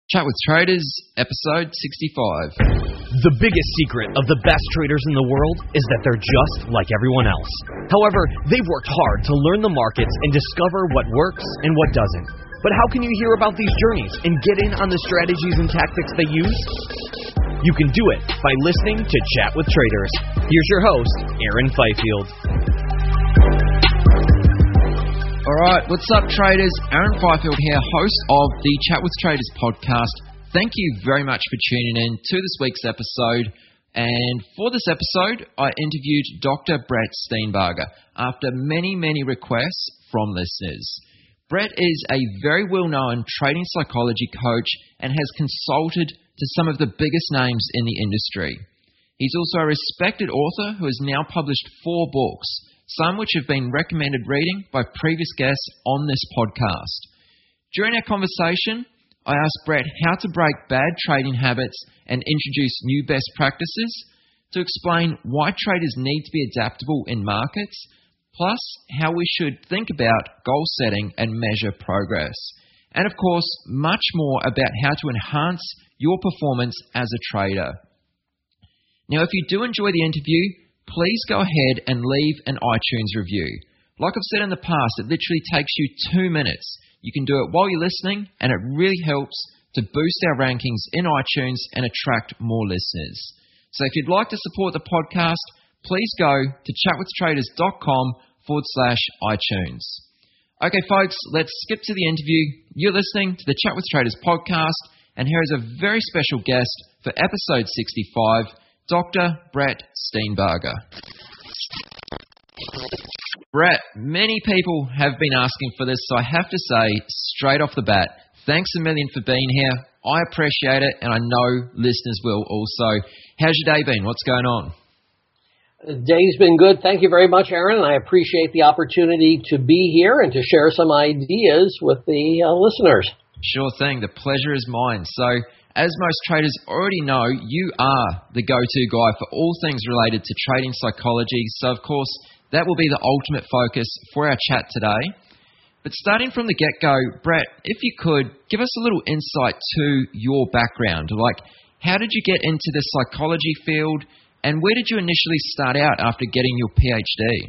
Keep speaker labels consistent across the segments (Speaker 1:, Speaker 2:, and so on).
Speaker 1: Chat with Traders, episode 65.
Speaker 2: The biggest secret of the best traders in the world is that they're just like everyone else. However, they've worked hard to learn the markets and discover what works and what doesn't. But how can you hear about these journeys and get in on the strategies and tactics they use? You can do it by listening to Chat with Traders. Here's your host, Aaron Fifield.
Speaker 1: Alright, what's up traders? Aaron Fifield here, host of the Chat with Traders podcast. Thank you very much for tuning in to this week's episode. And for this episode, I interviewed Dr. Brett Steenbarger after many requests from listeners. Brett is a very well-known trading psychology coach and has consulted to some of the biggest names in the industry. He's also a respected author who has now published 4 books, some which have been recommended reading by previous guests on this podcast. During our conversation, I asked Brett how to break bad trading habits and introduce new best practices, to explain why traders need to be adaptable in markets, plus how we should think about goal setting and measure progress, and of course, much more about how to enhance your performance as a trader. Now, if you do enjoy the interview, please go ahead and leave an iTunes review. Like I've said in the past, it literally takes you 2 minutes. You can do it while you're listening, and it really helps to boost our rankings in iTunes and attract more listeners. So if you'd like to support the podcast, please go to chatwithtraders.com/iTunes. Okay, folks, let's skip to the interview. You're listening to the Chat with Traders podcast, and here is a very special guest for episode 65, Dr. Brett Steenbarger. Brett, many people have been asking for this, so I have to say, straight off the bat, thanks a million for being here. I appreciate it, and I know listeners will also. How's your day been? What's going on?
Speaker 3: The day's been good. Thank you very much, Aaron, and I appreciate the opportunity to be here and to share some ideas with the listeners.
Speaker 1: Sure thing. The pleasure is mine. So, as most traders already know, you are the go-to guy for all things related to trading psychology. So, of course, that will be the ultimate focus for our chat today. But starting from the get-go, Brett, if you could, give us a little insight to your background. Like, how did you get into the psychology field, and where did you initially start out after getting your PhD?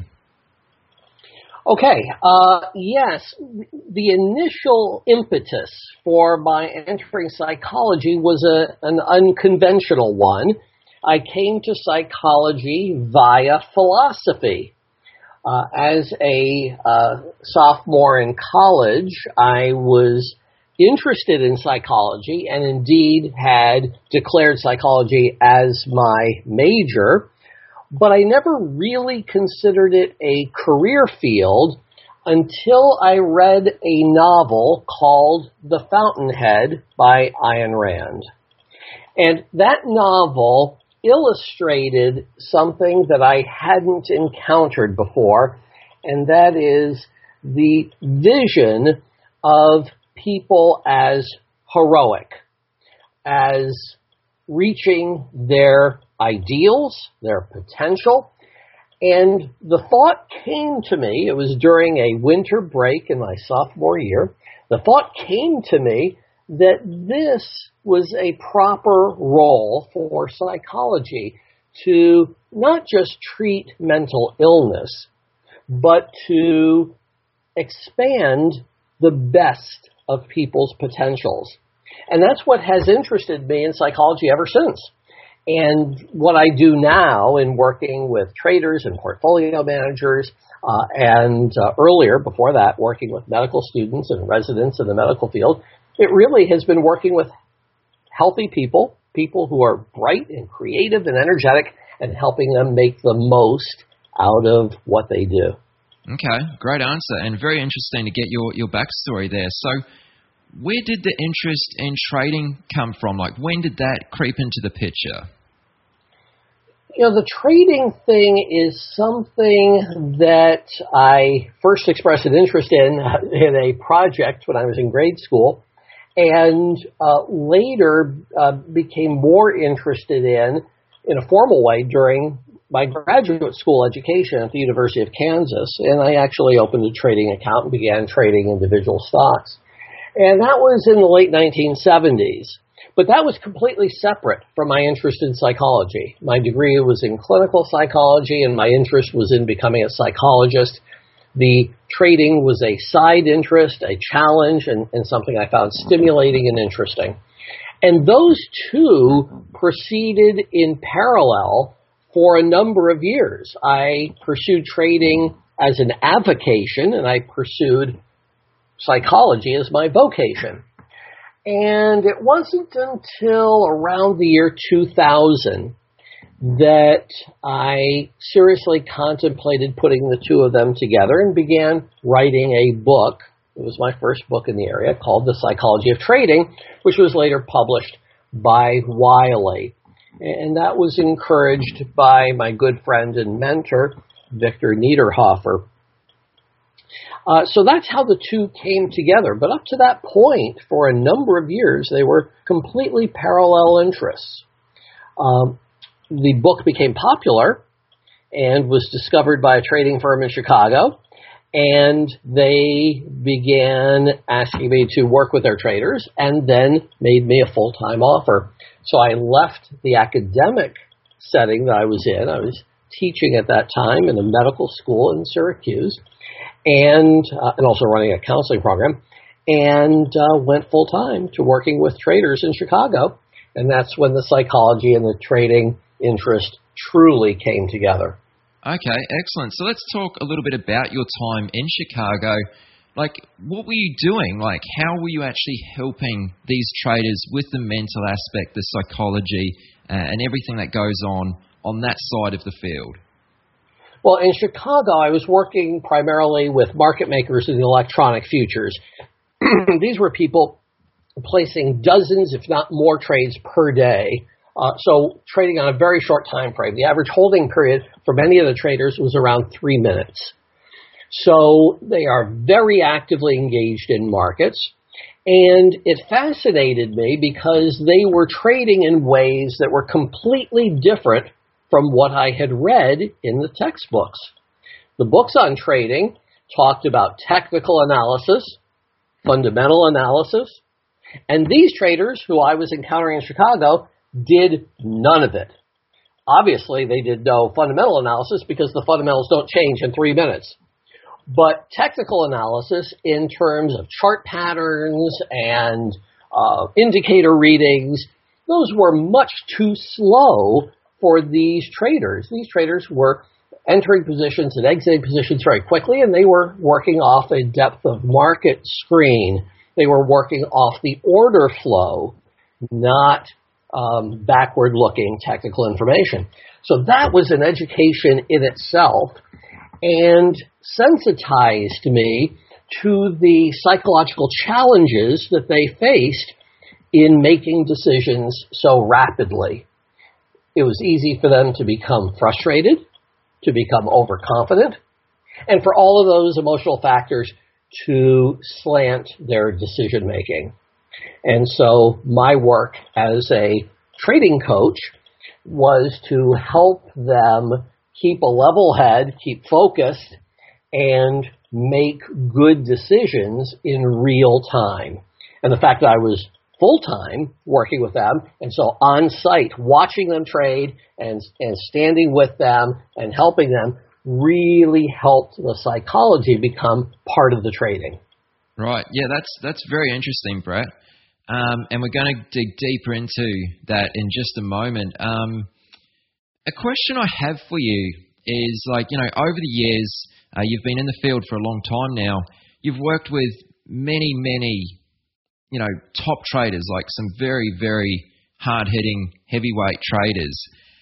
Speaker 3: Okay, yes, the initial impetus for my entering psychology was an unconventional one. I came to psychology via philosophy. As a sophomore in college, I was interested in psychology and indeed had declared psychology as my major, but I never really considered it a career field until I read a novel called The Fountainhead by Ayn Rand. And that novel illustrated something that I hadn't encountered before, and that is the vision of people as heroic, as reaching their ideals, their potential. And the thought came to me, it was during a winter break in my sophomore year, the thought came to me that this was a proper role for psychology to not just treat mental illness, but to expand the best of people's potentials. And that's what has interested me in psychology ever since. And what I do now in working with traders and portfolio managers, and earlier, before that, working with medical students and residents in the medical field, it really has been working with healthy people, people who are bright and creative and energetic, and helping them make the most out of what they do.
Speaker 1: Okay, great answer, and very interesting to get your backstory there. So, where did the interest in trading come from? Like, when did that creep into the picture?
Speaker 3: You know, the trading thing is something that I first expressed an interest in a project when I was in grade school, and later became more interested in a formal way during my graduate school education at the University of Kansas. And I actually opened a trading account and began trading individual stocks. And that was in the late 1970s. But that was completely separate from my interest in psychology. My degree was in clinical psychology, and my interest was in becoming a psychologist. The trading was a side interest, a challenge, and something I found stimulating and interesting. And those two proceeded in parallel for a number of years. I pursued trading as an avocation, and I pursued psychology as my vocation. And it wasn't until around the year 2000 that I seriously contemplated putting the two of them together and began writing a book. It was my first book in the area called The Psychology of Trading, which was later published by Wiley. And that was encouraged by my good friend and mentor, Victor Niederhofer. So that's how the two came together. But up to that point, for a number of years, they were completely parallel interests. The book became popular and was discovered by a trading firm in Chicago, and they began asking me to work with their traders and then made me a full-time offer. So I left the academic setting that I was in. I was teaching at that time in a medical school in Syracuse and also running a counseling program, and went full-time to working with traders in Chicago. And that's when the psychology and the trading interest truly came together.
Speaker 1: Okay, excellent. So let's talk a little bit about your time in Chicago. Like, what were you doing? Like, how were you actually helping these traders with the mental aspect, the psychology, and everything that goes on that side of the field?
Speaker 3: Well, in Chicago, I was working primarily with market makers in the electronic futures. These were people placing dozens, if not more, trades per day. So trading on a very short time frame. The average holding period for many of the traders was around 3 minutes. So they are very actively engaged in markets. And it fascinated me because they were trading in ways that were completely different from what I had read in the textbooks. The books on trading talked about technical analysis, fundamental analysis, and these traders who I was encountering in Chicago did none of it. Obviously, they did no fundamental analysis because the fundamentals don't change in 3 minutes. But technical analysis in terms of chart patterns and indicator readings, those were much too slow for these traders. These traders were entering positions and exiting positions very quickly, and they were working off a depth of market screen. They were working off the order flow, not backward-looking technical information. So that was an education in itself and sensitized me to the psychological challenges that they faced in making decisions so rapidly. It was easy for them to become frustrated, to become overconfident, and for all of those emotional factors to slant their decision-making. And so my work as a trading coach was to help them keep a level head, keep focused, and make good decisions in real time. And the fact that I was full-time working with them, and so on-site watching them trade and standing with them and helping them really helped the psychology become part of the trading.
Speaker 1: Right. Yeah, that's very interesting, Brett. And we're going to dig deeper into that in just a moment. A question I have for you is, like, you know, over the years, you've been in the field for a long time now. You've worked with many, you know, top traders, like some very, very hard-hitting heavyweight traders,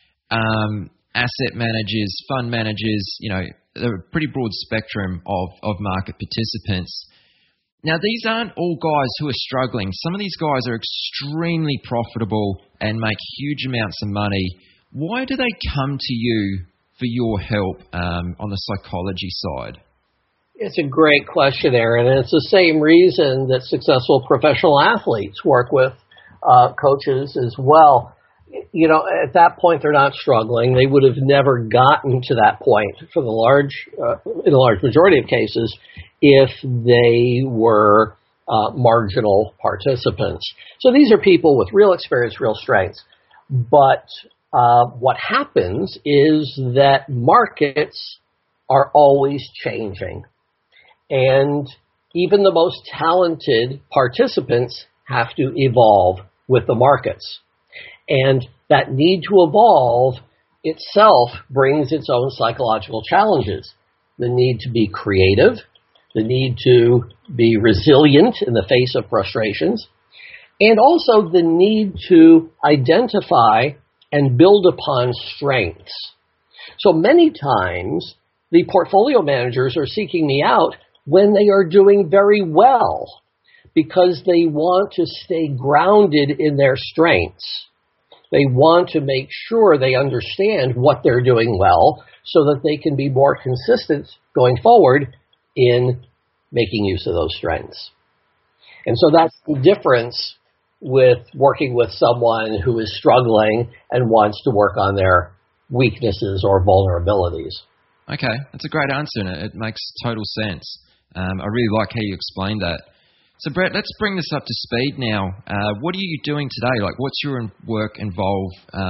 Speaker 1: asset managers, fund managers, you know, a pretty broad spectrum of market participants. Now, these aren't all guys who are struggling. Some of these guys are extremely profitable and make huge amounts of money. Why do they come to you for your help on the psychology side?
Speaker 3: It's a great question, Aaron, and it's the same reason that successful professional athletes work with coaches as well. You know, at that point, they're not struggling. They would have never gotten to that point for in a large majority of cases if they were marginal participants. So these are people with real experience, real strengths. But what happens is that markets are always changing. And even the most talented participants have to evolve with the markets. And that need to evolve itself brings its own psychological challenges. The need to be creative, the need to be resilient in the face of frustrations, and also the need to identify and build upon strengths. So many times, the portfolio managers are seeking me out when they are doing very well because they want to stay grounded in their strengths. They want to make sure they understand what they're doing well so that they can be more consistent going forward in making use of those strengths. And so that's the difference with working with someone who is struggling and wants to work on their weaknesses or vulnerabilities.
Speaker 1: Okay, that's a great answer, and it makes total sense. I really like how you explained that. So, Brett, let's bring this up to speed now. What are you doing today? Like, what's your work involve,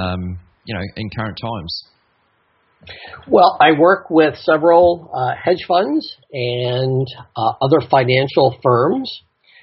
Speaker 1: in current times?
Speaker 3: Well, I work with several hedge funds and other financial firms.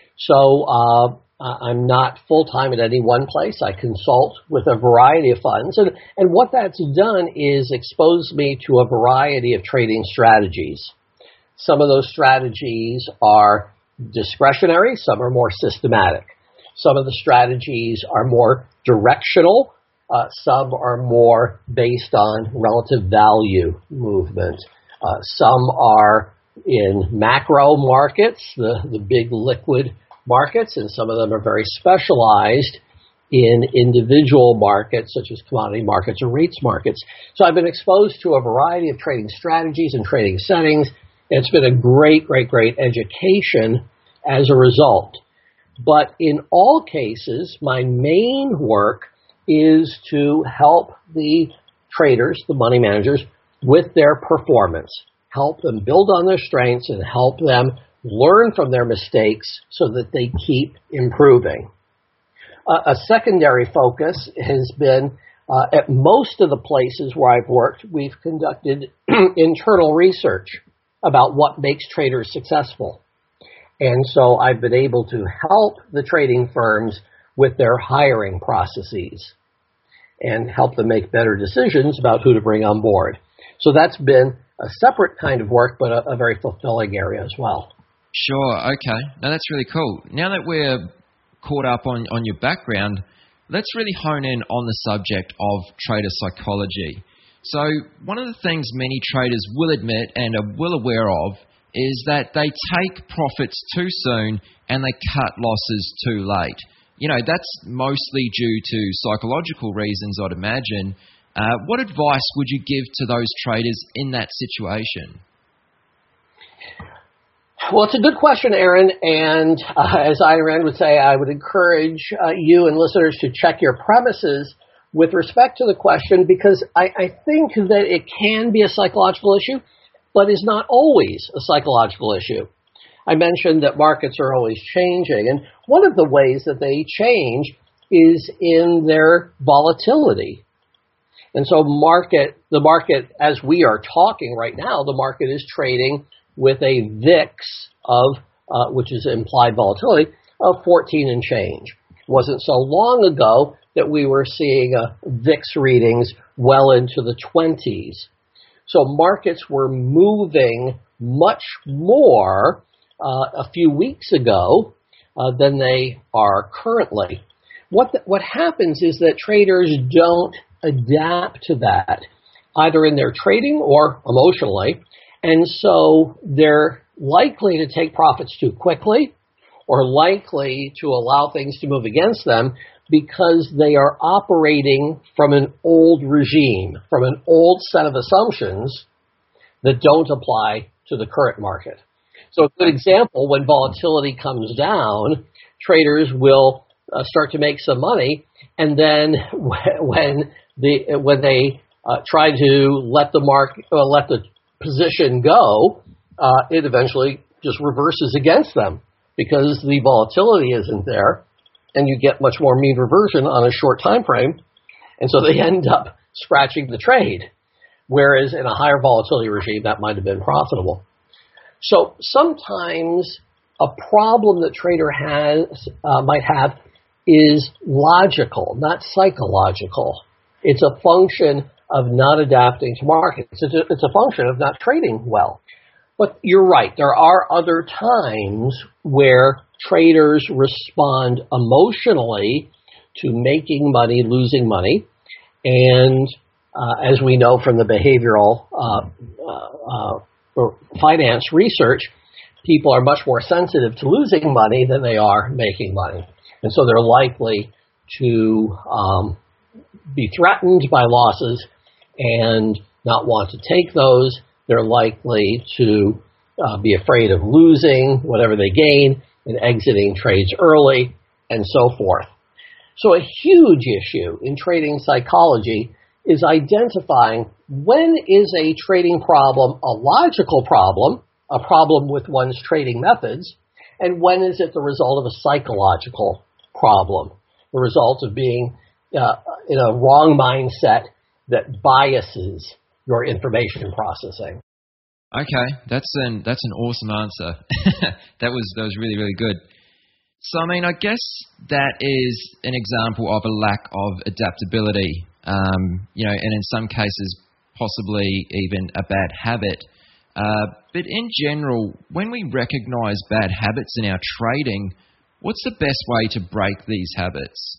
Speaker 3: So I'm not full-time at any one place. I consult with a variety of funds. And what that's done is expose me to a variety of trading strategies. Some of those strategies are discretionary. Some are more systematic. Some of the strategies are more directional. Some are more based on relative value movement. Some are in macro markets, the big liquid markets, and some of them are very specialized in individual markets, such as commodity markets or REITs markets. So I've been exposed to a variety of trading strategies and trading settings. It's been a great education as a result. But in all cases, my main work is to help the traders, the money managers, with their performance, help them build on their strengths and help them learn from their mistakes so that they keep improving. A secondary focus has been at most of the places where I've worked, we've conducted internal research about what makes traders successful. And so I've been able to help the trading firms with their hiring processes and help them make better decisions about who to bring on board. So that's been a separate kind of work, but a very fulfilling area as well.
Speaker 1: Sure, okay. Now that's really cool. Now that we're caught up on your background, let's really hone in on the subject of trader psychology. So one of the things many traders will admit and are well aware of is that they take profits too soon and they cut losses too late. You know, that's mostly due to psychological reasons, I'd imagine. What advice would you give to those traders in that situation?
Speaker 3: Well, it's a good question, Aaron, and as Ayn Rand would say, I would encourage you and listeners to check your premises with respect to the question, because I think that it can be a psychological issue, but is not always a psychological issue. I mentioned that markets are always changing, and one of the ways that they change is in their volatility. And so the market, as we are talking right now, the market is trading with a VIX of, which is implied volatility, of 14 and change. It wasn't so long ago that we were seeing VIX readings well into the 20s. So markets were moving much more a few weeks ago than they are currently. What happens is that traders don't adapt to that, either in their trading or emotionally, and so they're likely to take profits too quickly or likely to allow things to move against them because they are operating from an old regime, from an old set of assumptions that don't apply to the current market. So a good example, when volatility comes down, traders will start to make some money, and then when they try to let the position go, it eventually just reverses against them. because the volatility isn't there, and you get much more mean reversion on a short time frame, and so they end up scratching the trade, whereas in a higher volatility regime, that might have been profitable. So sometimes a problem that trader might have is logical, not psychological. It's a function of not adapting to markets. It's a function of not trading well. But you're right. There are other times where traders respond emotionally to making money, losing money. And as we know from the behavioral finance research, people are much more sensitive to losing money than they are making money. And so they're likely to be threatened by losses and not want to take those. They're likely to be afraid of losing whatever they gain and exiting trades early and so forth. So a huge issue in trading psychology is identifying when is a trading problem a logical problem, a problem with one's trading methods, and when is it the result of a psychological problem, the result of being in a wrong mindset that biases your information processing.
Speaker 1: Okay, that's an awesome answer. that was really, really good. So, I mean, I guess that is an example of a lack of adaptability, and in some cases, possibly even a bad habit. But in general, when we recognize bad habits in our trading, what's the best way to break these habits?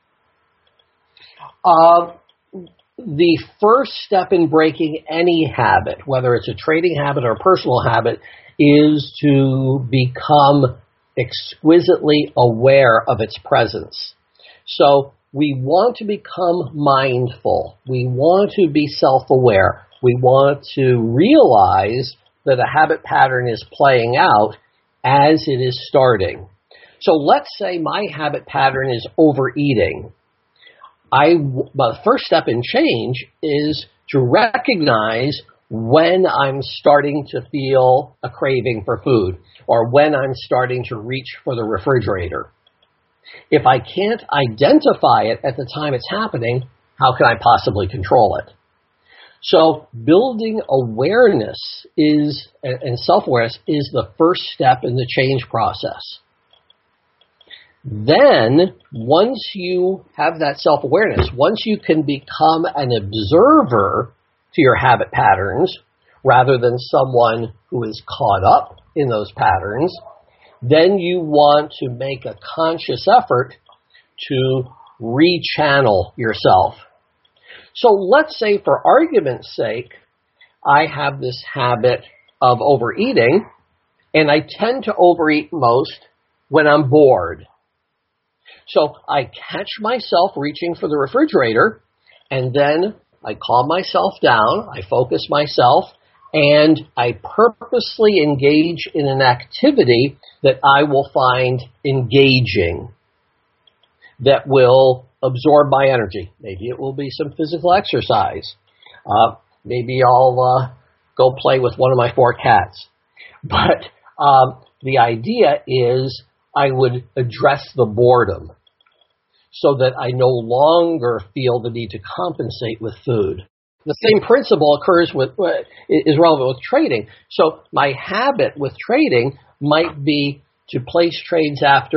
Speaker 3: The first step in breaking any habit, whether it's a trading habit or a personal habit, is to become exquisitely aware of its presence. So we want to become mindful. We want to be self-aware. We want to realize that a habit pattern is playing out as it is starting. So let's say my habit pattern is overeating. The first step in change is to recognize when I'm starting to feel a craving for food or when I'm starting to reach for the refrigerator. If I can't identify it at the time it's happening, how can I possibly control it? So building awareness and self-awareness is the first step in the change process. Then, once you have that self-awareness, once you can become an observer to your habit patterns rather than someone who is caught up in those patterns, then you want to make a conscious effort to rechannel yourself. So let's say, for argument's sake, I have this habit of overeating, and I tend to overeat most when I'm bored. So I catch myself reaching for the refrigerator, and then I calm myself down, I focus myself, and I purposely engage in an activity that I will find engaging, that will absorb my energy. Maybe it will be some physical exercise. Maybe I'll go play with one of my 4 cats. But the idea is I would address the boredom so that I no longer feel the need to compensate with food. The same principle is relevant with trading. So my habit with trading might be to place trades out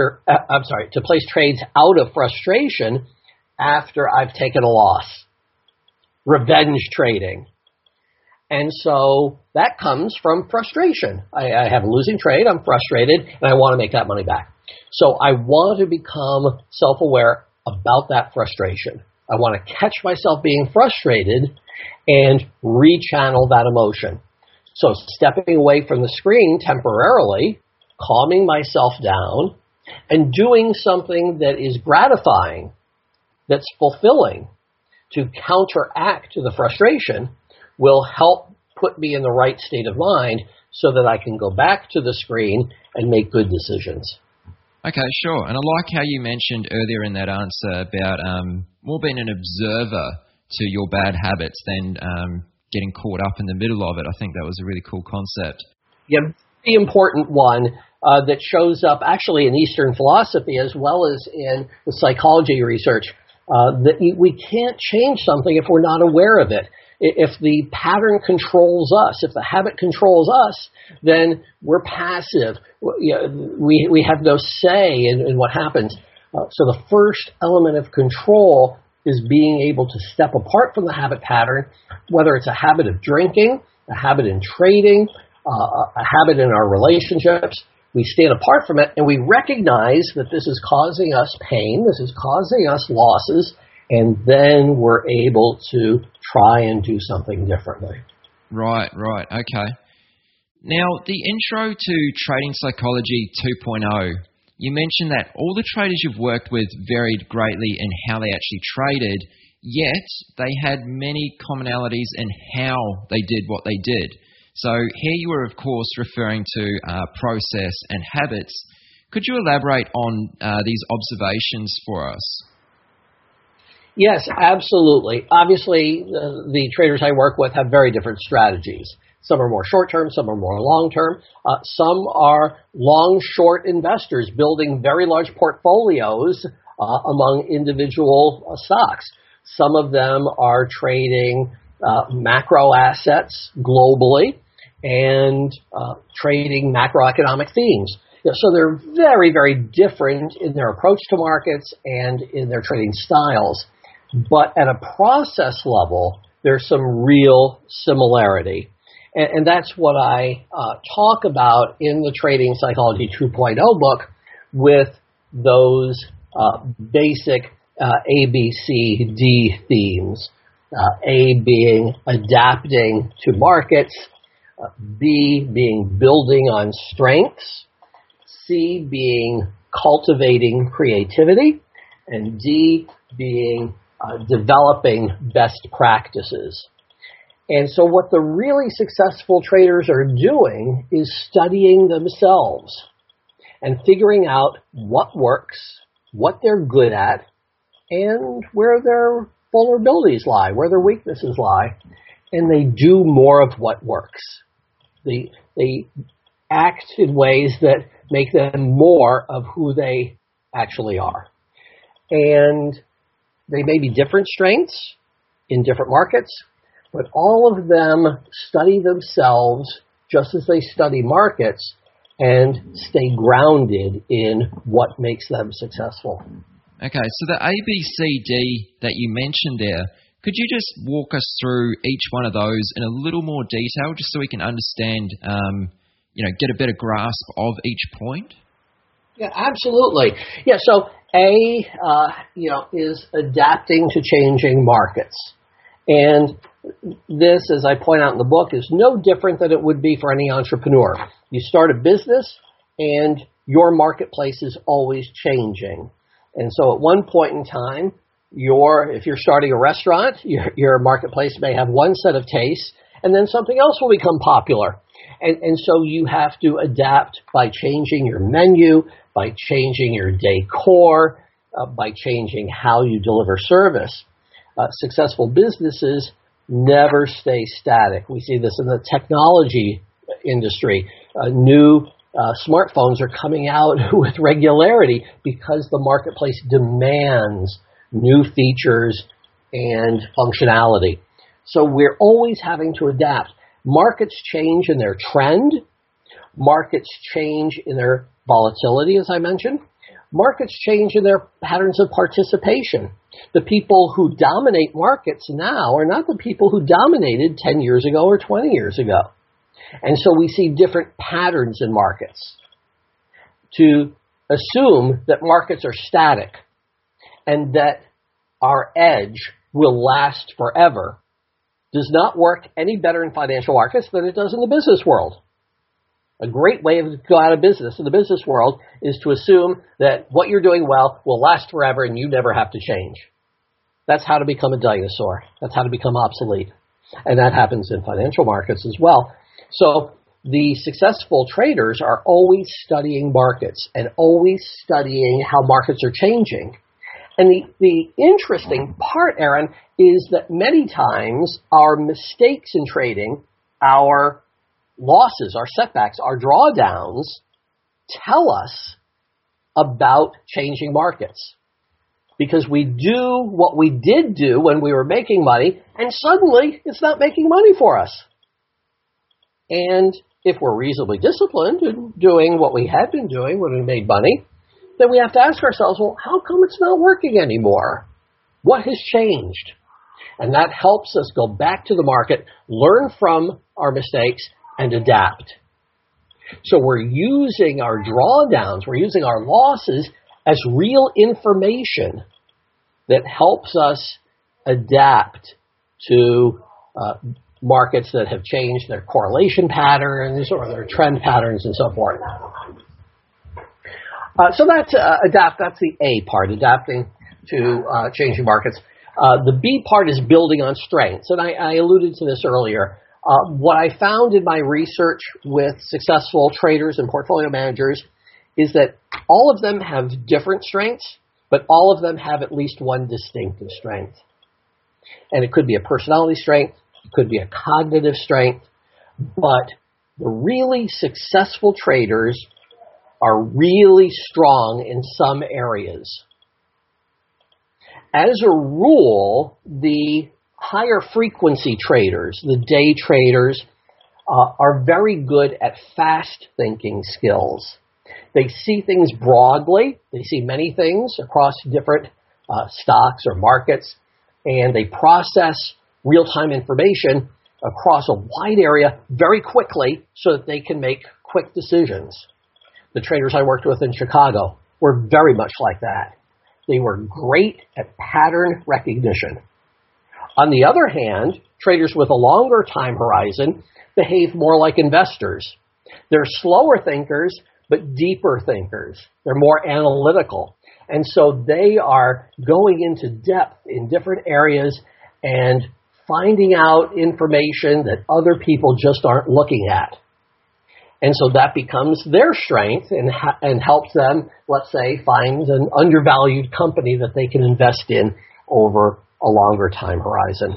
Speaker 3: of frustration after I've taken a loss. Revenge trading. And so that comes from frustration. I have a losing trade, I'm frustrated, and I want to make that money back. So I want to become self-aware about that frustration. I want to catch myself being frustrated and rechannel that emotion. So stepping away from the screen temporarily, calming myself down, and doing something that is gratifying, that's fulfilling, to counteract the frustration will help put me in the right state of mind so that I can go back to the screen and make good decisions.
Speaker 1: Okay, sure. And I like how you mentioned earlier in that answer about more being an observer to your bad habits than getting caught up in the middle of it. I think that was a really cool concept.
Speaker 3: Yeah, the important one. that shows up actually in Eastern philosophy as well as in the psychology research, that we can't change something if we're not aware of it. If the pattern controls us, if the habit controls us, then we're passive. We have no say in what happens. So the first element of control is being able to step apart from the habit pattern, whether it's a habit of drinking, a habit in trading, a habit in our relationships. We stand apart from it and we recognize that this is causing us pain, this is causing us losses, and then we're able to try and do something differently.
Speaker 1: Right, okay. Now, the Intro to Trading Psychology 2.0, you mentioned that all the traders you've worked with varied greatly in how they actually traded, yet they had many commonalities in how they did what they did. So here you were, of course, referring to process and habits. Could you elaborate on these observations for us?
Speaker 3: Yes, absolutely. Obviously, the traders I work with have very different strategies. Some are more short-term, some are more long-term. Some are long-short investors building very large portfolios among individual stocks. Some of them are trading macro assets globally and trading macroeconomic themes. So they're very, very different in their approach to markets and in their trading styles. But at a process level, there's some real similarity. And that's what I talk about in the Trading Psychology 2.0 book with those basic A, B, C, D themes. A being adapting to markets, B being building on strengths, C being cultivating creativity, and D being developing best practices. And so what the really successful traders are doing is studying themselves and figuring out what works, what they're good at, and where their vulnerabilities lie, where their weaknesses lie, and they do more of what works. They act in ways that make them more of who they actually are. And they may be different strengths in different markets, but all of them study themselves just as they study markets and stay grounded in what makes them successful.
Speaker 1: Okay, so the A, B, C, D that you mentioned there, could you just walk us through each one of those in a little more detail, just so we can understand, get a better grasp of each point?
Speaker 3: Yeah, absolutely. Yeah, so A, is adapting to changing markets. And this, as I point out in the book, is no different than it would be for any entrepreneur. You start a business and your marketplace is always changing. And so at one point in time, if you're starting a restaurant, your marketplace may have one set of tastes, and then something else will become popular. And so you have to adapt by changing your menu, by changing your decor, by changing how you deliver service. Successful businesses never stay static. We see this in the technology industry. New smartphones are coming out with regularity because the marketplace demands new features and functionality. So we're always having to adapt. Markets change in their trend. Markets change in their volatility, as I mentioned. Markets change in their patterns of participation. The people who dominate markets now are not the people who dominated 10 years ago or 20 years ago. And so we see different patterns in markets. To assume that markets are static and that our edge will last forever does not work any better in financial markets than it does in the business world. A great way to go out of business in the business world is to assume that what you're doing well will last forever and you never have to change. That's how to become a dinosaur. That's how to become obsolete. And that happens in financial markets as well. So the successful traders are always studying markets and always studying how markets are changing. And the interesting part, Aaron, is that many times our mistakes in trading, our losses, our setbacks, our drawdowns tell us about changing markets. Because we do what we did do when we were making money, and suddenly it's not making money for us. And if we're reasonably disciplined in doing what we had been doing when we made money, then we have to ask ourselves, well, how come it's not working anymore? What has changed? And that helps us go back to the market, learn from our mistakes, and adapt. So we're using our drawdowns, we're using our losses as real information that helps us adapt to markets that have changed their correlation patterns or their trend patterns and so forth. So that's the A part, adapting to changing markets. The B part is building on strengths, and I alluded to this earlier. What I found in my research with successful traders and portfolio managers is that all of them have different strengths, but all of them have at least one distinctive strength. And it could be a personality strength, it could be a cognitive strength, but the really successful traders are really strong in some areas. As a rule, the higher frequency traders, the day traders, are very good at fast thinking skills. They see things broadly. They see many things across different stocks or markets, and they process real-time information across a wide area very quickly so that they can make quick decisions. The traders I worked with in Chicago were very much like that. They were great at pattern recognition. On the other hand, traders with a longer time horizon behave more like investors. They're slower thinkers, but deeper thinkers. They're more analytical. And so they are going into depth in different areas and finding out information that other people just aren't looking at. And so that becomes their strength and helps them, let's say, find an undervalued company that they can invest in over a longer time horizon.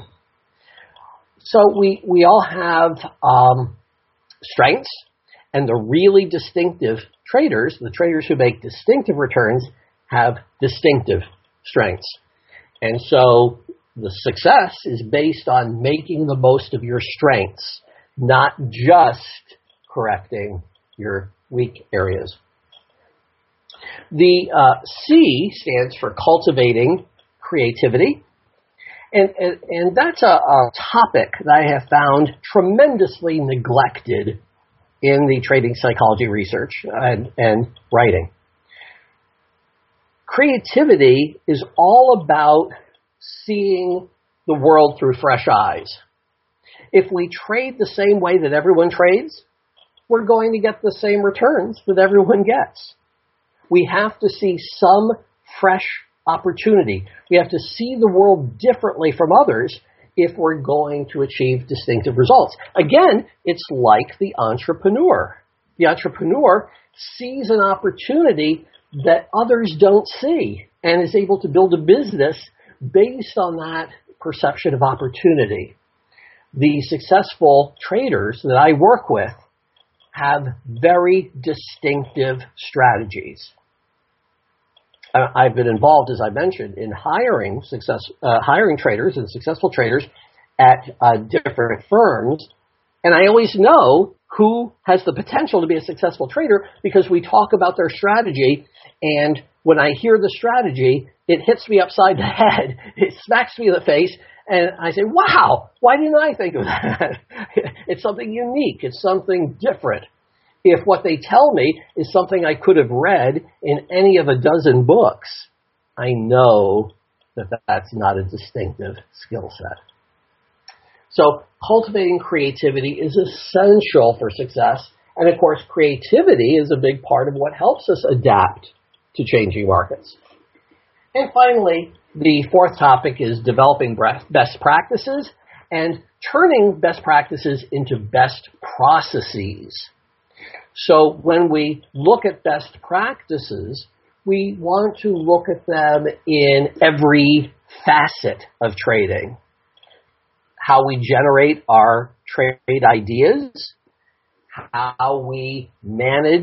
Speaker 3: So we all have strengths, and the really distinctive traders, the traders who make distinctive returns, have distinctive strengths. And so the success is based on making the most of your strengths, not just correcting your weak areas. The C stands for cultivating creativity. And that's a topic that I have found tremendously neglected in the trading psychology research and writing. Creativity is all about seeing the world through fresh eyes. If we trade the same way that everyone trades, we're going to get the same returns that everyone gets. We have to see some fresh opportunity. We have to see the world differently from others if we're going to achieve distinctive results. Again, it's like the entrepreneur. The entrepreneur sees an opportunity that others don't see and is able to build a business based on that perception of opportunity. The successful traders that I work with have very distinctive strategies. I've been involved, as I mentioned, in hiring traders and successful traders at different firms, and I always know who has the potential to be a successful trader because we talk about their strategy, and when I hear the strategy, it hits me upside the head, it smacks me in the face, and I say, wow, why didn't I think of that? It's something unique, it's something different. If what they tell me is something I could have read in any of a dozen books, I know that that's not a distinctive skill set. So cultivating creativity is essential for success. And of course, creativity is a big part of what helps us adapt to changing markets. And finally, the fourth topic is developing best practices and turning best practices into best processes. So when we look at best practices, we want to look at them in every facet of trading. How we generate our trade ideas, how we manage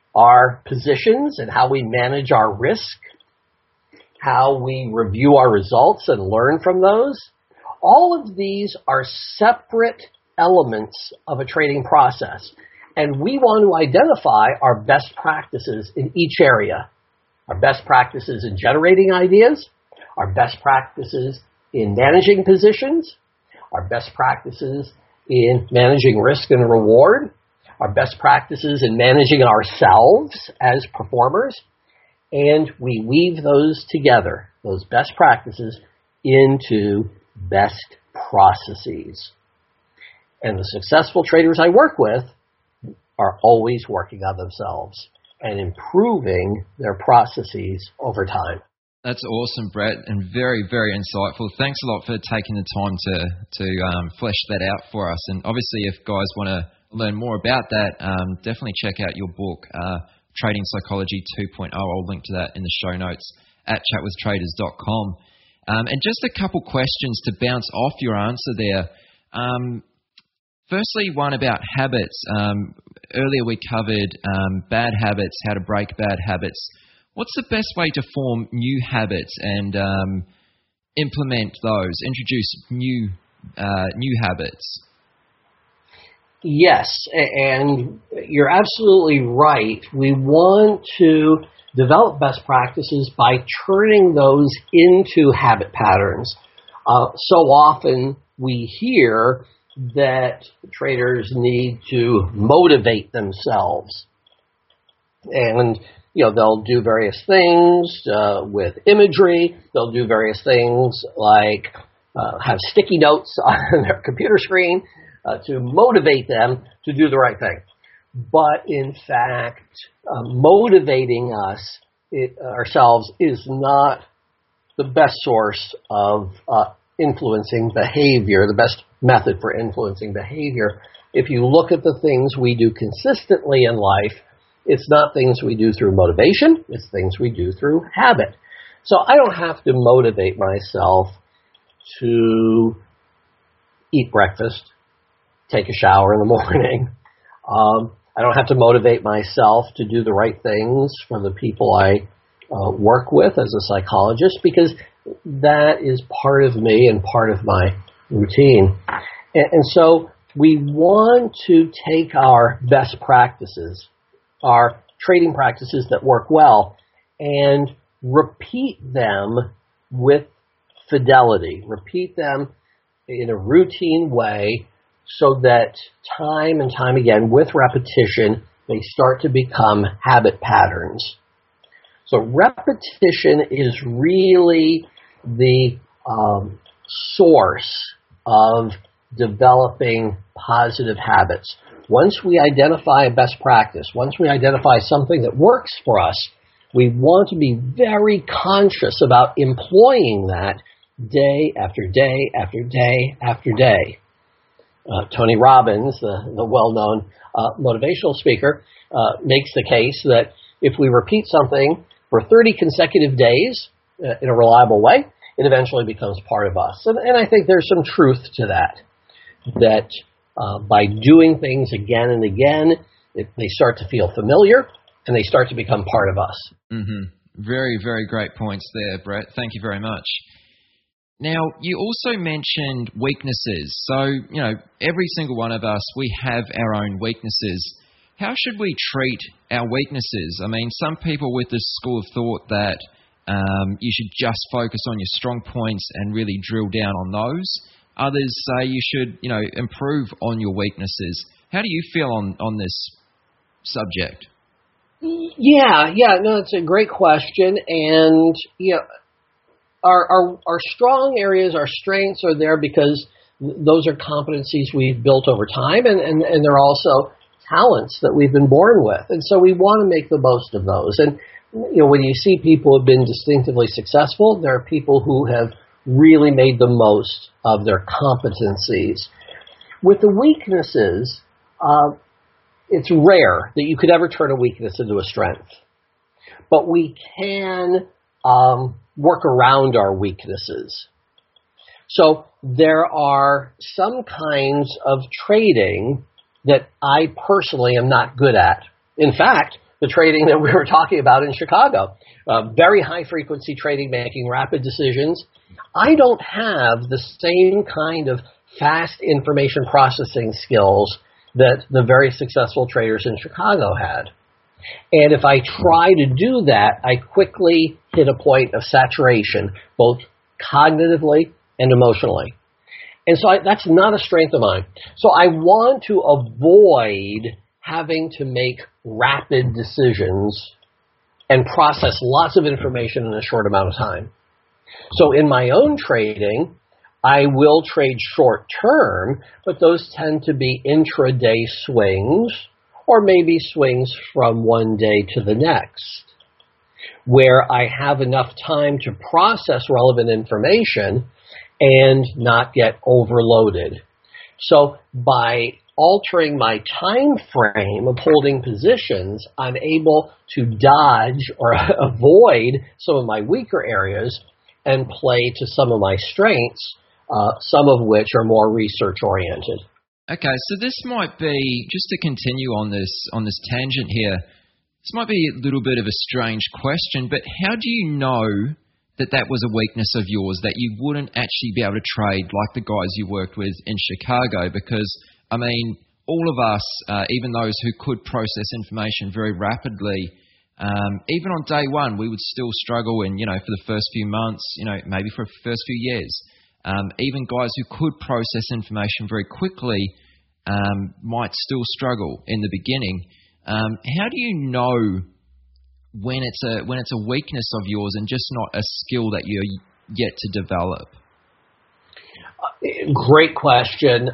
Speaker 3: our positions and how we manage our risk, how we review our results and learn from those. All of these are separate elements of a trading process, and we want to identify our best practices in each area. Our best practices in generating ideas, our best practices in managing positions, our best practices in managing risk and reward, our best practices in managing ourselves as performers, and we weave those together, those best practices, into best processes. And the successful traders I work with are always working on themselves and improving their processes over time.
Speaker 1: That's awesome, Brett, and very, very insightful. Thanks a lot for taking the time to flesh that out for us. And obviously, if guys want to learn more about that, definitely check out your book, Trading Psychology 2.0. I'll link to that in the show notes at chatwithtraders.com. And just a couple questions to bounce off your answer there. Firstly, one about habits. Earlier we covered bad habits, how to break bad habits. What's the best way to form new habits and implement those, introduce new habits?
Speaker 3: Yes, and you're absolutely right. We want to develop best practices by turning those into habit patterns. So often we hear that traders need to motivate themselves. And, they'll do various things with imagery. They'll do various things like have sticky notes on their computer screen to motivate them to do the right thing. But in fact, motivating ourselves is not the best source of influencing behavior, the best method for influencing behavior. If you look at the things we do consistently in life, it's not things we do through motivation, it's things we do through habit. So I don't have to motivate myself to eat breakfast, take a shower in the morning. I don't have to motivate myself to do the right things for the people I work with as a psychologist, because that is part of me and part of my routine. And so we want to take our best practices, our trading practices that work well, and repeat them with fidelity, repeat them in a routine way so that time and time again, with repetition, they start to become habit patterns. So repetition is really the source of developing positive habits. Once we identify a best practice, once we identify something that works for us, we want to be very conscious about employing that day after day after day after day. Tony Robbins, the well-known motivational speaker, makes the case that if we repeat something for 30 consecutive days in a reliable way, it eventually becomes part of us. And I think there's some truth to that by doing things again and again, they start to feel familiar and they start to become part of us.
Speaker 1: Mm-hmm. Very, very great points there, Brett. Thank you very much. Now, you also mentioned weaknesses. So, every single one of us, we have our own weaknesses. How should we treat our weaknesses? I mean, some people with this school of thought that you should just focus on your strong points and really drill down on those. Others say you should, improve on your weaknesses. How do you feel on this subject?
Speaker 3: Yeah, no, it's a great question. And, our strong areas, our strengths are there because those are competencies we've built over time, and they're also talents that we've been born with. And so we want to make the most of those. And, when you see people who have been distinctively successful, there are people who have really made the most of their competencies. With the weaknesses, it's rare that you could ever turn a weakness into a strength. But we can work around our weaknesses. So there are some kinds of trading that I personally am not good at. In fact, the trading that we were talking about in Chicago. Very high-frequency trading, making rapid decisions. I don't have the same kind of fast information processing skills that the very successful traders in Chicago had. And if I try to do that, I quickly hit a point of saturation, both cognitively and emotionally. And so that's not a strength of mine. So I want to avoid having to make rapid decisions and process lots of information in a short amount of time. So in my own trading, I will trade short term, but those tend to be intraday swings or maybe swings from one day to the next, where I have enough time to process relevant information and not get overloaded. So by altering my time frame of holding positions, I'm able to dodge or avoid some of my weaker areas and play to some of my strengths, some of which are more research-oriented.
Speaker 1: Okay, so this might be, just to continue on this tangent here, this might be a little bit of a strange question, but how do you know that was a weakness of yours, that you wouldn't actually be able to trade like the guys you worked with in Chicago? Because, I mean, all of us, even those who could process information very rapidly, even on day one, we would still struggle and, for the first few months, maybe for the first few years. Even guys who could process information very quickly might still struggle in the beginning. How do you know when it's a weakness of yours and just not a skill that you're yet to develop?
Speaker 3: Great question.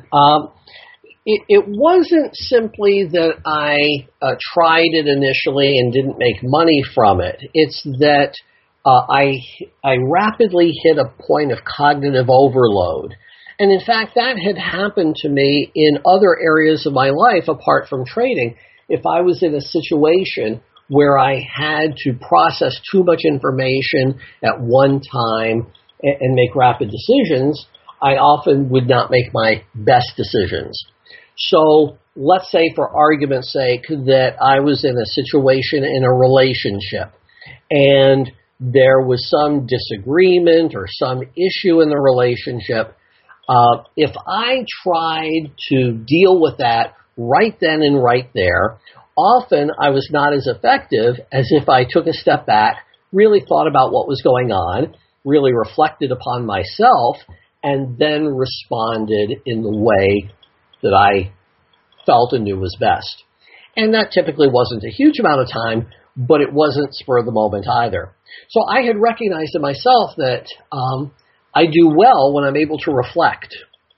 Speaker 3: It wasn't simply that I tried it initially and didn't make money from it. It's that I rapidly hit a point of cognitive overload. And in fact, that had happened to me in other areas of my life apart from trading. If I was in a situation where I had to process too much information at one time and make rapid decisions, I often would not make my best decisions. So let's say, for argument's sake, that I was in a situation in a relationship and there was some disagreement or some issue in the relationship. If I tried to deal with that right then and right there, often I was not as effective as if I took a step back, really thought about what was going on, really reflected upon myself, and then responded in the way that I felt and knew was best. And that typically wasn't a huge amount of time, but it wasn't spur of the moment either. So I had recognized in myself that I do well when I'm able to reflect.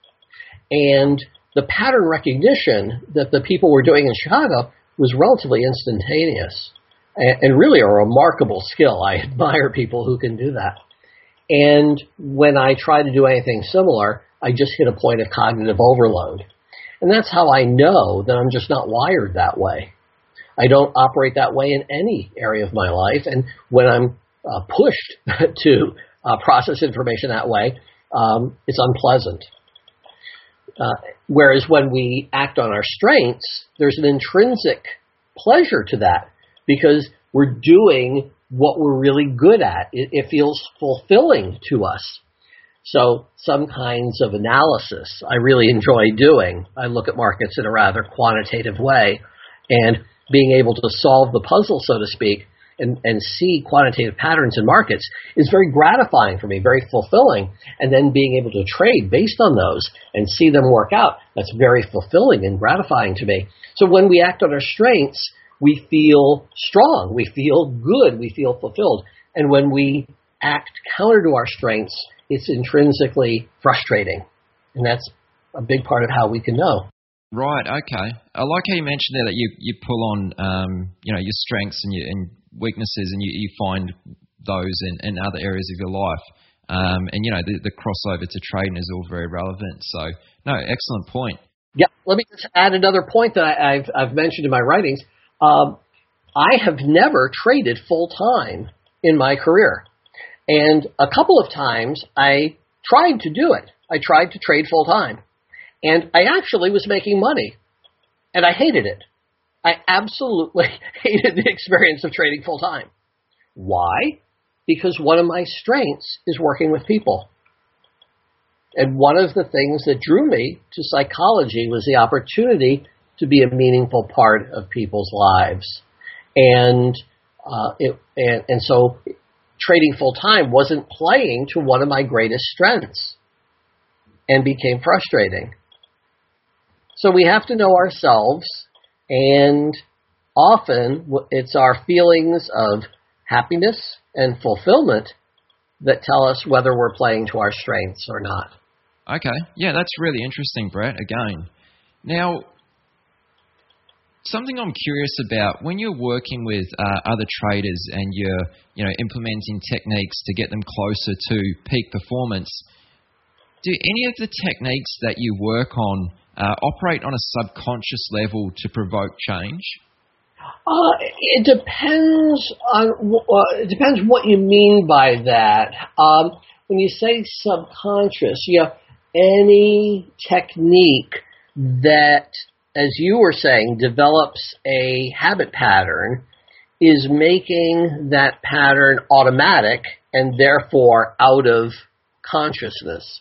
Speaker 3: And the pattern recognition that the people were doing in Chicago was relatively instantaneous and really a remarkable skill. I admire people who can do that. And when I try to do anything similar, I just hit a point of cognitive overload. And that's how I know that I'm just not wired that way. I don't operate that way in any area of my life. And when I'm pushed to process information that way, it's unpleasant. Whereas when we act on our strengths, there's an intrinsic pleasure to that because we're doing what we're really good at. It feels fulfilling to us. So some kinds of analysis I really enjoy doing. I look at markets in a rather quantitative way, and being able to solve the puzzle, so to speak, and see quantitative patterns in markets is very gratifying for me, very fulfilling. And then being able to trade based on those and see them work out, that's very fulfilling and gratifying to me. So when we act on our strengths, we feel strong, we feel good, we feel fulfilled. And when we act counter to our strengths, it's intrinsically frustrating. And that's a big part of how we can know.
Speaker 1: Right, okay. I like how you mentioned there that you pull on your strengths and weaknesses, and you find those in other areas of your life. And the crossover to trading is all very relevant. So, no, excellent point.
Speaker 3: Yeah, let me just add another point that I've mentioned in my writings. I have never traded full-time in my career. And a couple of times I tried to do it. I tried to trade full-time. And I actually was making money. And I hated it. I absolutely hated the experience of trading full time. Why? Because one of my strengths is working with people. And one of the things that drew me to psychology was the opportunity to be a meaningful part of people's lives. And so trading full time wasn't playing to one of my greatest strengths and became frustrating. So we have to know ourselves, and often it's our feelings of happiness and fulfillment that tell us whether we're playing to our strengths or not.
Speaker 1: Okay. Yeah, that's really interesting, Brett, again. Now, something I'm curious about, when you're working with other traders and you're implementing techniques to get them closer to peak performance, do any of the techniques that you work on operate on a subconscious level to provoke change?
Speaker 3: It depends what you mean by that. When you say subconscious, any technique that, as you were saying, develops a habit pattern is making that pattern automatic and therefore out of consciousness.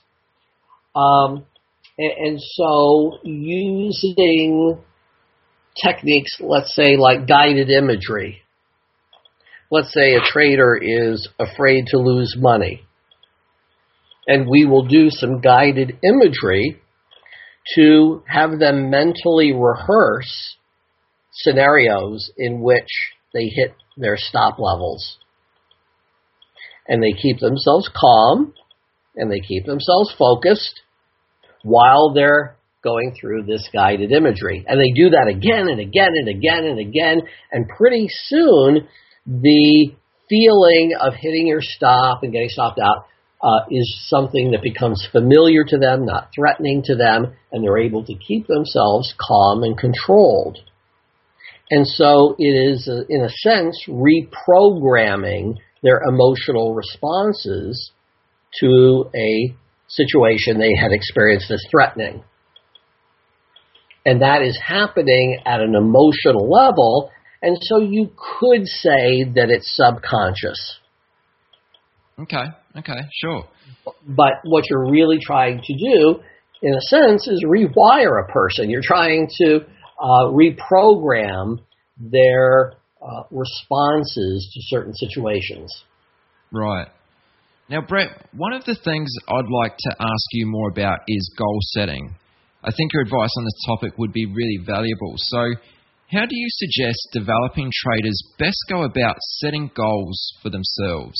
Speaker 3: And so using techniques, let's say like guided imagery. Let's say a trader is afraid to lose money. And we will do some guided imagery to have them mentally rehearse scenarios in which they hit their stop levels. And they keep themselves calm and they keep themselves focused while they're going through this guided imagery. And they do that again and again and again and again. And pretty soon, the feeling of hitting your stop and getting stopped out is something that becomes familiar to them, not threatening to them, and they're able to keep themselves calm and controlled. And so it is, in a sense, reprogramming their emotional responses to a situation they had experienced as threatening. And that is happening at an emotional level, and so you could say that it's subconscious.
Speaker 1: Okay, sure.
Speaker 3: But what you're really trying to do, in a sense, is rewire a person. You're trying to reprogram their responses to certain situations.
Speaker 1: Right. Now, Brett, one of the things I'd like to ask you more about is goal setting. I think your advice on this topic would be really valuable. So, how do you suggest developing traders best go about setting goals for themselves?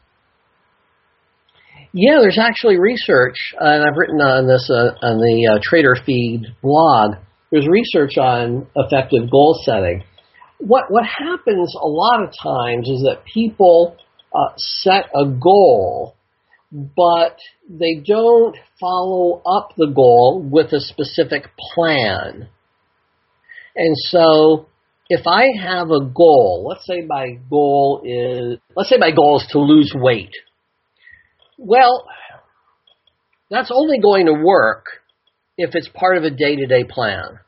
Speaker 3: Yeah, there's actually research, and I've written on this on the Trader Feed blog. There's research on effective goal setting. What happens a lot of times is that people set a goal, but they don't follow up the goal with a specific plan. And so if I have a goal, let's say my goal is to lose weight. Well, that's only going to work if it's part of a day-to-day plan.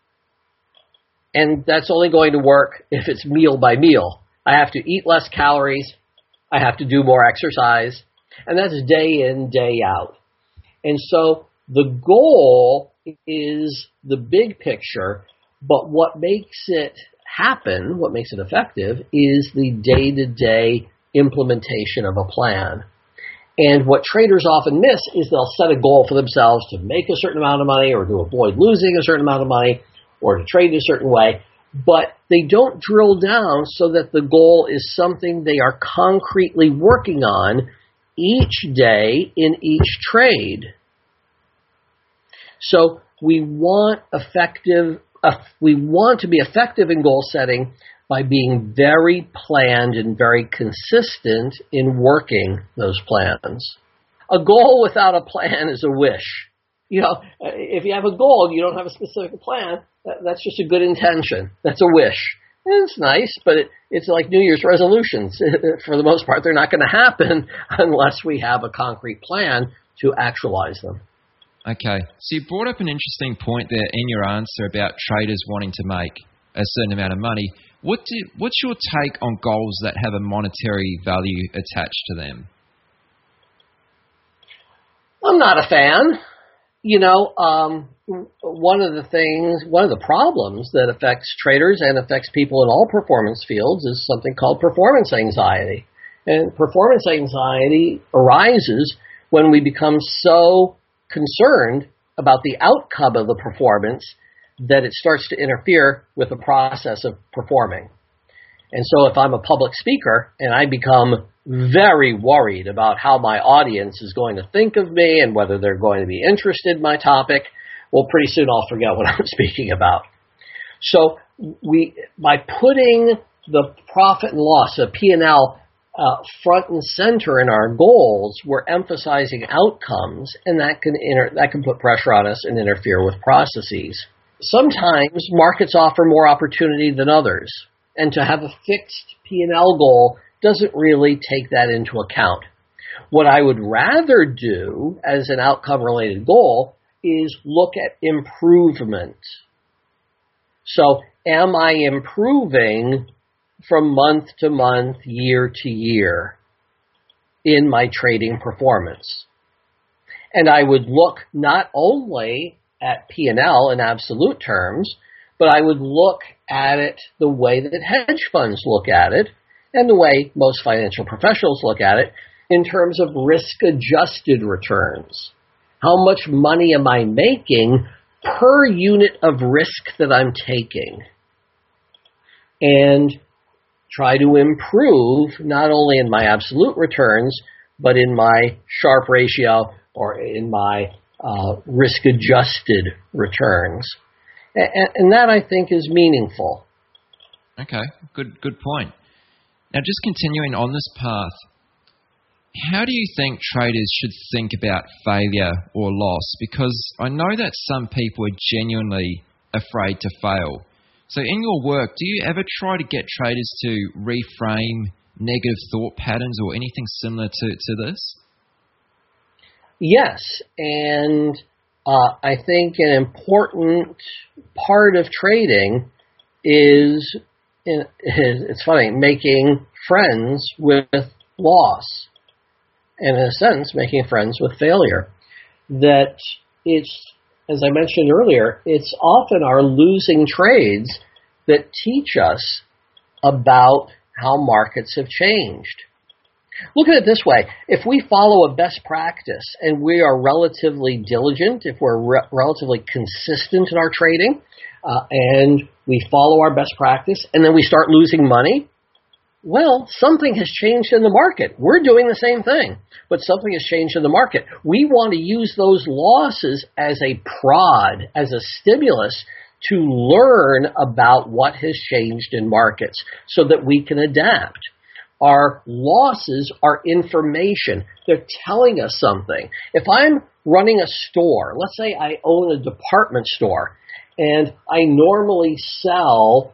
Speaker 3: And that's only going to work if it's meal by meal. I have to eat less calories. I have to do more exercise. And that's day in, day out. And so the goal is the big picture, but what makes it happen, what makes it effective, is the day-to-day implementation of a plan. And what traders often miss is they'll set a goal for themselves to make a certain amount of money or to avoid losing a certain amount of money or to trade in a certain way, but they don't drill down so that the goal is something they are concretely working on each day in each trade. So we want to be effective in goal setting by being very planned and very consistent in working those plans. A goal without a plan is a wish. If you have a goal and you don't have a specific plan, that's just a good intention. That's a wish. And it's nice, but it's like New Year's resolutions. For the most part, they're not going to happen unless we have a concrete plan to actualize them.
Speaker 1: Okay, so you brought up an interesting point there in your answer about traders wanting to make a certain amount of money. What's your take on goals that have a monetary value attached to them?
Speaker 3: I'm not a fan. One of the problems that affects traders and affects people in all performance fields is something called performance anxiety. And performance anxiety arises when we become so concerned about the outcome of the performance that it starts to interfere with the process of performing. And so if I'm a public speaker and I become very worried about how my audience is going to think of me and whether they're going to be interested in my topic, well, pretty soon I'll forget what I'm speaking about. So by putting the profit and loss, a P&L, front and center in our goals, we're emphasizing outcomes, and that can put pressure on us and interfere with processes. Sometimes markets offer more opportunity than others, and to have a fixed P&L goal doesn't really take that into account. What I would rather do as an outcome-related goal is look at improvement. So, am I improving from month to month, year to year in my trading performance? And I would look not only at P&L in absolute terms, but I would look at it the way that hedge funds look at it and the way most financial professionals look at it in terms of risk-adjusted returns. How much money am I making per unit of risk that I'm taking? And try to improve not only in my absolute returns, but in my Sharpe ratio or in my risk-adjusted returns. And that, I think, is meaningful.
Speaker 1: Okay, good point. Now, just continuing on this path, how do you think traders should think about failure or loss? Because I know that some people are genuinely afraid to fail. So in your work, do you ever try to get traders to reframe negative thought patterns or anything similar to this?
Speaker 3: Yes, and I think an important part of trading is it's funny, making friends with loss. And in a sense, making friends with failure. That it's, as I mentioned earlier, it's often our losing trades that teach us about how markets have changed. Look at it this way. If we follow a best practice and we are relatively diligent, if we're relatively consistent in our trading, and we follow our best practice, and then we start losing money, well, something has changed in the market. We're doing the same thing, but something has changed in the market. We want to use those losses as a prod, as a stimulus to learn about what has changed in markets so that we can adapt. Our losses are information. They're telling us something. If I'm running a store, let's say I own a department store, and I normally sell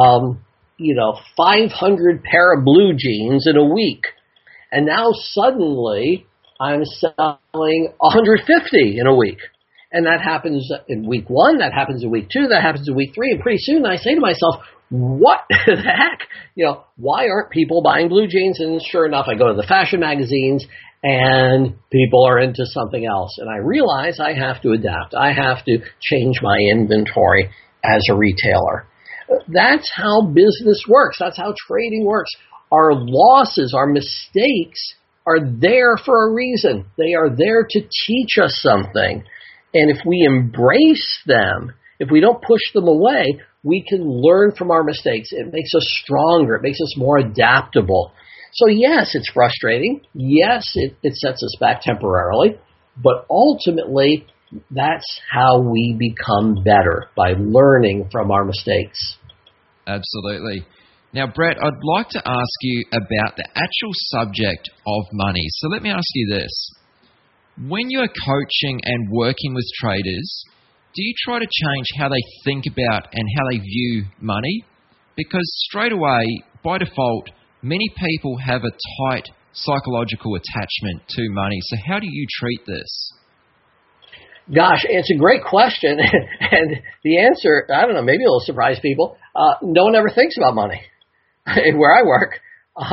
Speaker 3: 500 pair of blue jeans in a week. And now suddenly I'm selling 150 in a week. And that happens in week 1, that happens in week 2, that happens in week 3. And pretty soon I say to myself, what the heck? Why aren't people buying blue jeans? And sure enough, I go to the fashion magazines and people are into something else. And I realize I have to adapt. I have to change my inventory as a retailer. That's how business works. That's how trading works. Our losses, our mistakes are there for a reason. They are there to teach us something. And if we embrace them, if we don't push them away, we can learn from our mistakes. It makes us stronger. It makes us more adaptable. So yes, it's frustrating. Yes, it sets us back temporarily. But ultimately, that's how we become better, by learning from our mistakes.
Speaker 1: Absolutely. Now, Brett, I'd like to ask you about the actual subject of money. So let me ask you this. When you're coaching and working with traders, do you try to change how they think about and how they view money? Because straight away, by default, many people have a tight psychological attachment to money. So how do you treat this?
Speaker 3: Gosh, it's a great question. And the answer, I don't know, maybe it'll surprise people. no one ever thinks about money where I work.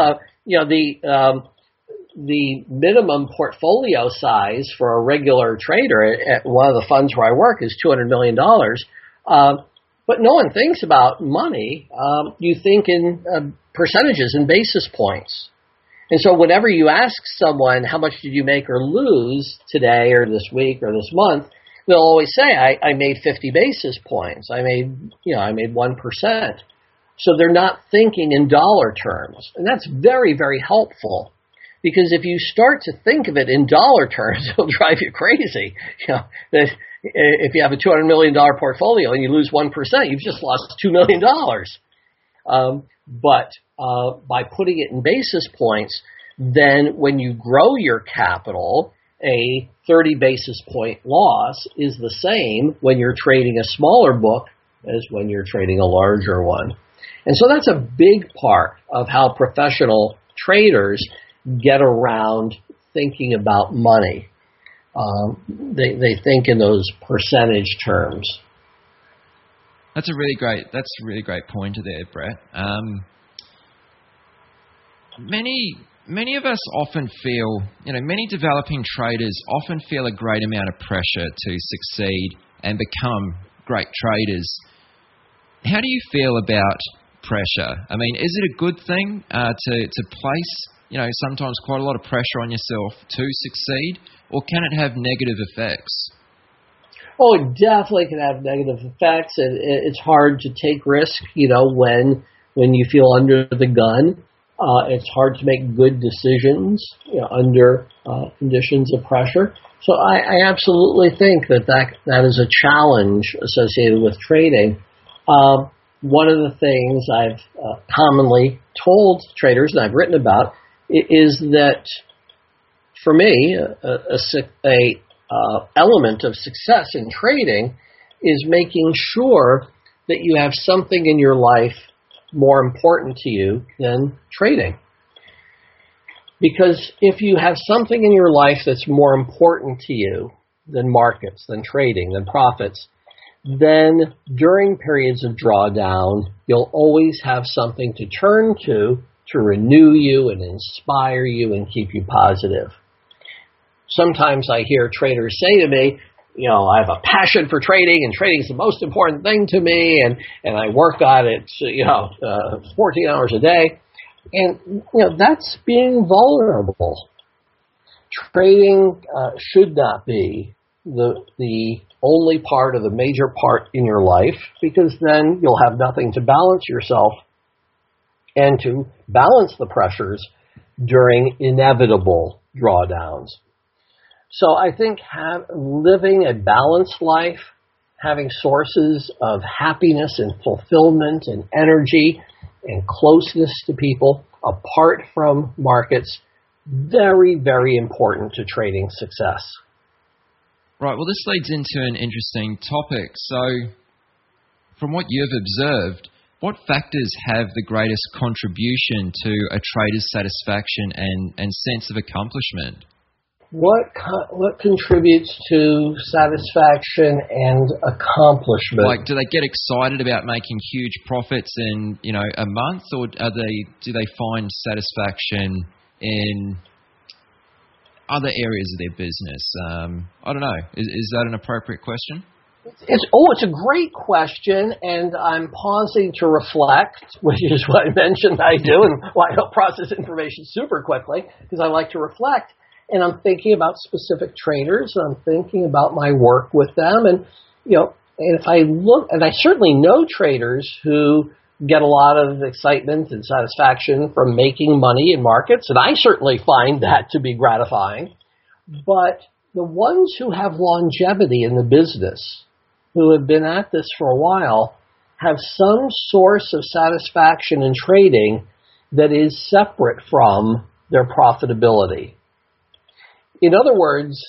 Speaker 3: The minimum portfolio size for a regular trader at one of the funds where I work is $200 million. But no one thinks about money. You think in percentages and basis points. And so whenever you ask someone, how much did you make or lose today or this week or this month, they'll always say, I made 50 basis points. I made 1%. So they're not thinking in dollar terms. And that's very, very helpful. Because if you start to think of it in dollar terms, it'll drive you crazy. If you have a $200 million portfolio and you lose 1%, you've just lost $2 million. But by putting it in basis points, then when you grow your capital, a 30 basis point loss is the same when you're trading a smaller book as when you're trading a larger one. And so that's a big part of how professional traders get around thinking about money. They think in those percentage terms.
Speaker 1: That's a really great pointer there, Brett. Many of us often feel, many developing traders often feel a great amount of pressure to succeed and become great traders. How do you feel about pressure? I mean, is it a good thing to place, sometimes quite a lot of pressure on yourself to succeed, or can it have negative effects?
Speaker 3: Oh, it definitely can have negative effects, and it's hard to take risk, when you feel under the gun. It's hard to make good decisions under conditions of pressure. So I absolutely think that is a challenge associated with trading. One of the things I've commonly told traders, and I've written about, is that for me, a element of success in trading is making sure that you have something in your life more important to you than trading. Because if you have something in your life that's more important to you than markets, than trading, than profits, then during periods of drawdown, you'll always have something to turn to renew you and inspire you and keep you positive. Sometimes I hear traders say to me, I have a passion for trading, and trading is the most important thing to me, and I work on it, 14 hours a day. And, that's being vulnerable. Trading should not be the only part or the major part in your life, because then you'll have nothing to balance yourself and to balance the pressures during inevitable drawdowns. So I think living a balanced life, having sources of happiness and fulfillment and energy and closeness to people apart from markets, very, very important to trading success.
Speaker 1: Right, well, this leads into an interesting topic. So, from what you've observed, what factors have the greatest contribution to a trader's satisfaction and sense of accomplishment?
Speaker 3: What contributes to satisfaction and accomplishment?
Speaker 1: Like, do they get excited about making huge profits in, a month, or do they find satisfaction in other areas of their business? I don't know. Is that an appropriate question?
Speaker 3: It's a great question, and I'm pausing to reflect, which is what I mentioned I do, and why I don't process information super quickly, because I like to reflect. And I'm thinking about specific traders, and I'm thinking about my work with them. And, and if I look, and I certainly know traders who get a lot of excitement and satisfaction from making money in markets, and I certainly find that to be gratifying. But the ones who have longevity in the business, who have been at this for a while, have some source of satisfaction in trading that is separate from their profitability. In other words,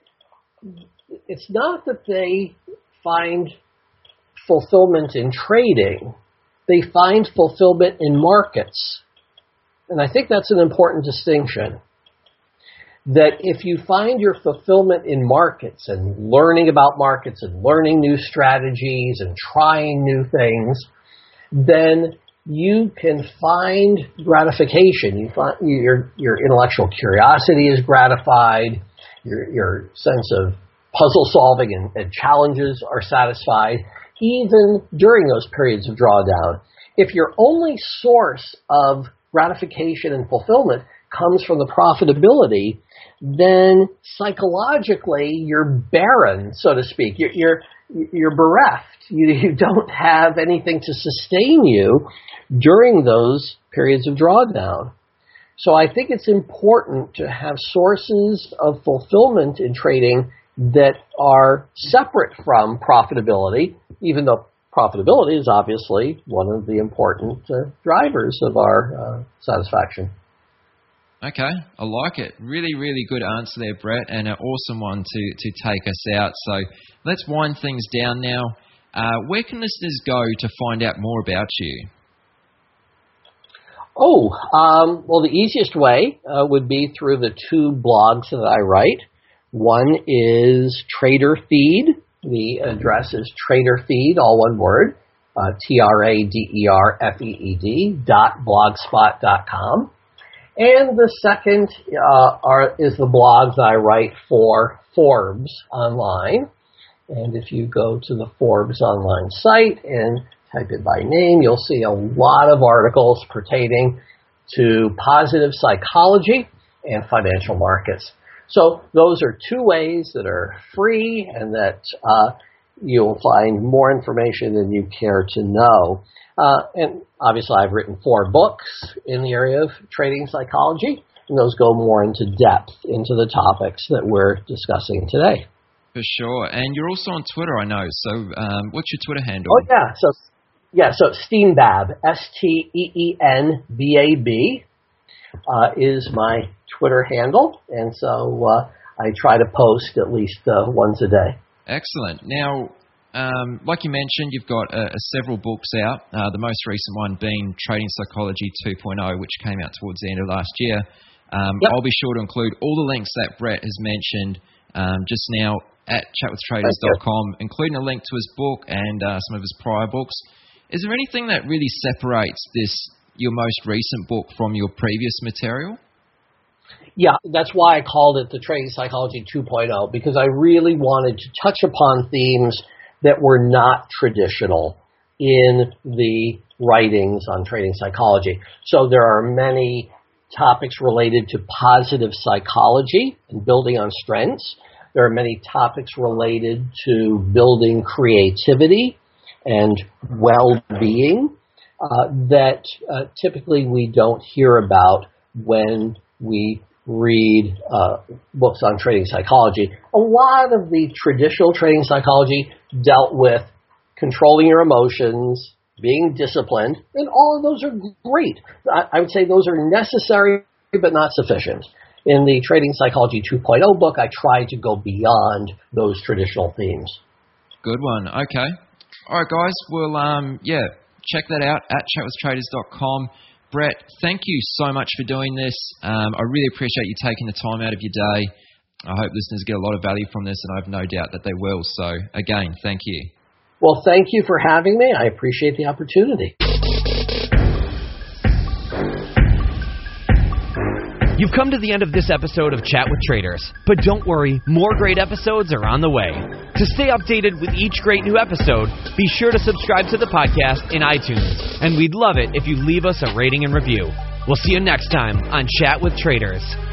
Speaker 3: it's not that they find fulfillment in trading. They find fulfillment in markets. And I think that's an important distinction. That if you find your fulfillment in markets and learning about markets and learning new strategies and trying new things, then you can find gratification. You find your intellectual curiosity is gratified, your sense of puzzle solving and challenges are satisfied, even during those periods of drawdown. If your only source of gratification and fulfillment comes from the profitability, then psychologically you're barren, so to speak. You're bereft. You don't have anything to sustain you during those periods of drawdown. So I think it's important to have sources of fulfillment in trading that are separate from profitability, even though profitability is obviously one of the important drivers of our satisfaction.
Speaker 1: Okay, I like it. Really, really good answer there, Brett, and an awesome one to take us out. So let's wind things down now. Where can listeners go to find out more about you?
Speaker 3: Well, the easiest way would be through the two blogs that I write. One is Trader Feed. The address is Trader Feed, all one word, TraderFeed.blogspot.com. And the second is the blogs I write for Forbes Online. And if you go to the Forbes Online site and type it by name, you'll see a lot of articles pertaining to positive psychology and financial markets. So those are two ways that are free and that you'll find more information than you care to know. And obviously I've written 4 books in the area of trading psychology, and those go more into depth into the topics that we're discussing today.
Speaker 1: For sure. And you're also on Twitter, I know. So what's your Twitter handle?
Speaker 3: Oh, yeah. So Steenbab, Steenbab, is my Twitter handle. And so I try to post at least once a day.
Speaker 1: Excellent. Now, like you mentioned, you've got several books out, the most recent one being Trading Psychology 2.0, which came out towards the end of last year. Yep. I'll be sure to include all the links that Brett has mentioned just now at chatwithtraders.com, including a link to his book and some of his prior books. Is there anything that really separates your most recent book from your previous material?
Speaker 3: Yeah, that's why I called it the Trading Psychology 2.0, because I really wanted to touch upon themes that were not traditional in the writings on trading psychology. So there are many topics related to positive psychology and building on strengths. There are many topics related to building creativity and well-being that typically we don't hear about when we read books on trading psychology. A lot of the traditional trading psychology dealt with controlling your emotions, being disciplined, and all of those are great. I would say those are necessary but not sufficient. In the Trading Psychology 2.0 book, I tried to go beyond those traditional themes.
Speaker 1: Good one. Okay. All right, guys. Well, check that out at chatwithtraders.com. Brett, thank you so much for doing this. I really appreciate you taking the time out of your day. I hope listeners get a lot of value from this, and I have no doubt that they will. So, again, thank you.
Speaker 3: Well, thank you for having me. I appreciate the opportunity.
Speaker 2: You've come to the end of this episode of Chat with Traders, but don't worry, more great episodes are on the way. To stay updated with each great new episode, be sure to subscribe to the podcast in iTunes, and we'd love it if you leave us a rating and review. We'll see you next time on Chat with Traders.